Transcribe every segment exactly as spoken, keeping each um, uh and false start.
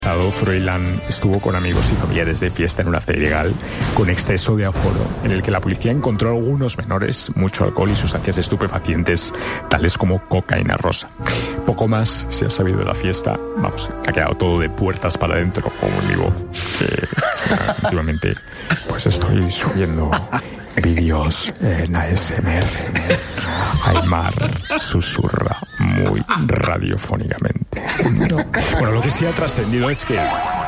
Froilán estuvo con amigos y familiares de fiesta en una feria ilegal con exceso de aforo, en el que la policía encontró a algunos menores, mucho alcohol y sustancias estupefacientes, tales como cocaína rosa. Poco más se ha sabido de la fiesta. Vamos, ha quedado todo de puertas para adentro, como mi voz. Que últimamente, pues estoy subiendo vídeos en A S M R. Aymar susurra muy radiofónicamente. No. Bueno, lo que sí ha trascendido es que...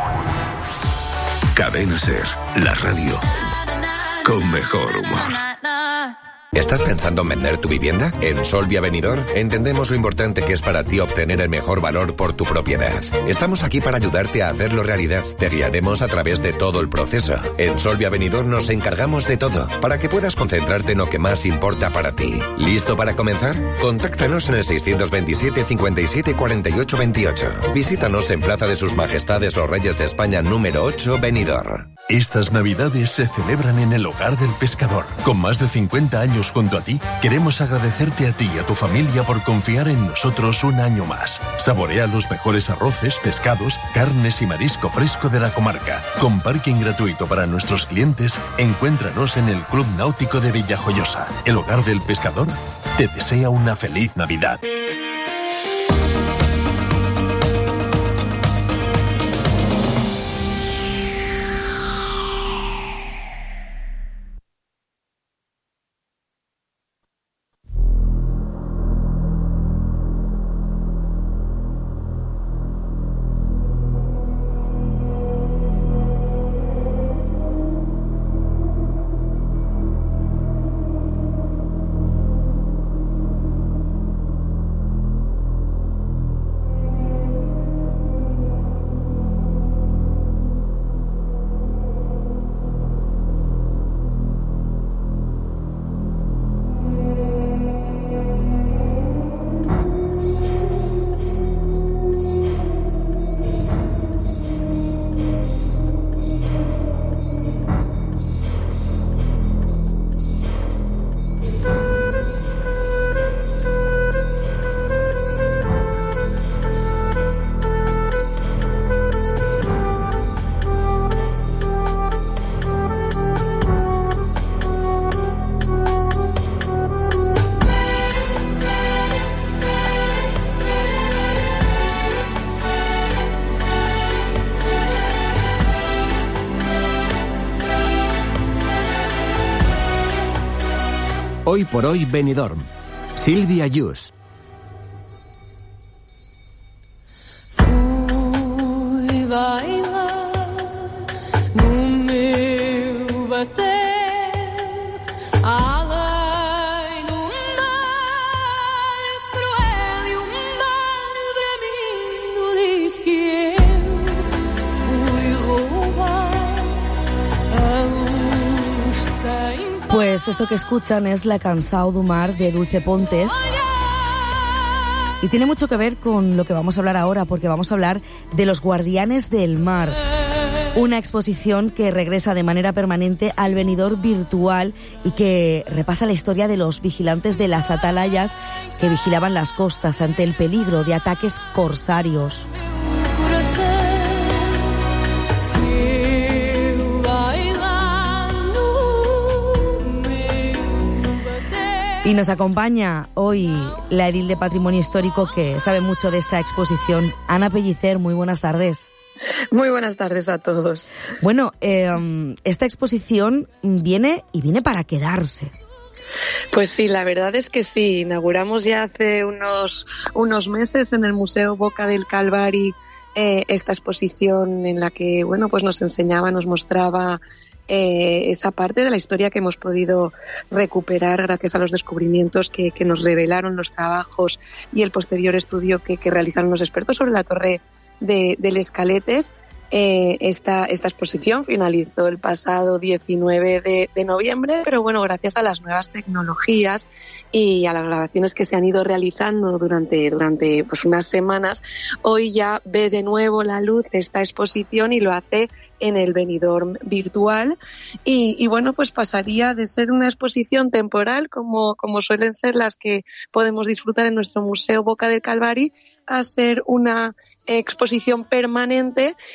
Cadena Ser, la radio con mejor humor. ¿Estás pensando en vender tu vivienda? En Solvia Benidorm entendemos lo importante que es para ti obtener el mejor valor por tu propiedad. Estamos aquí para ayudarte a hacerlo realidad. Te guiaremos a través de todo el proceso. En Solvia Benidorm nos encargamos de todo, para que puedas concentrarte en lo que más importa para ti. ¿Listo para comenzar? Contáctanos en el seiscientos veintisiete cincuenta y siete cuarenta y ocho veintiocho. Visítanos en Plaza de Sus Majestades los Reyes de España número ocho, Benidorm. Estas Navidades se celebran en el Hogar del Pescador. Con más de cincuenta años junto a ti, queremos agradecerte a ti y a tu familia por confiar en nosotros un año más. Saborea los mejores arroces, pescados, carnes y marisco fresco de la comarca. Con parking gratuito para nuestros clientes, encuéntranos en el Club Náutico de Villajoyosa. El Hogar del Pescador te desea una feliz Navidad. Hoy por hoy Benidorm. Silvia Yus. Fui bailar no meu bater, além do mar cruel e o mar bramindo diz que eu fui roubar a luz sem. Pues esto que escuchan es la Cansao du Mar de Dulce Pontes. Y tiene mucho que ver con lo que vamos a hablar ahora, porque vamos a hablar de los Guardianes del Mar. Una exposición que regresa de manera permanente al Benidorm virtual y que repasa la historia de los vigilantes de las atalayas que vigilaban las costas ante el peligro de ataques corsarios. Y nos acompaña hoy la edil de Patrimonio Histórico que sabe mucho de esta exposición, Ana Pellicer. Muy buenas tardes. Muy buenas tardes a todos. Bueno, eh, esta exposición viene y viene para quedarse. Pues sí, la verdad es que sí. Inauguramos ya hace unos, unos meses en el Museo Boca del Calvari eh, esta exposición en la que, bueno, pues nos enseñaba, nos mostraba Eh, esa parte de la historia que hemos podido recuperar gracias a los descubrimientos que, que nos revelaron los trabajos y el posterior estudio que, que realizaron los expertos sobre la torre de, del Escaletes. Eh, esta, esta exposición finalizó el pasado diecinueve de, de noviembre, pero bueno, gracias a las nuevas tecnologías y a las grabaciones que se han ido realizando durante, durante pues unas semanas, hoy ya ve de nuevo la luz esta exposición y lo hace en el Benidorm virtual. Y, y bueno, pues pasaría de ser una exposición temporal, como, como suelen ser las que podemos disfrutar en nuestro Museo Boca del Calvari, a ser una exposición permanente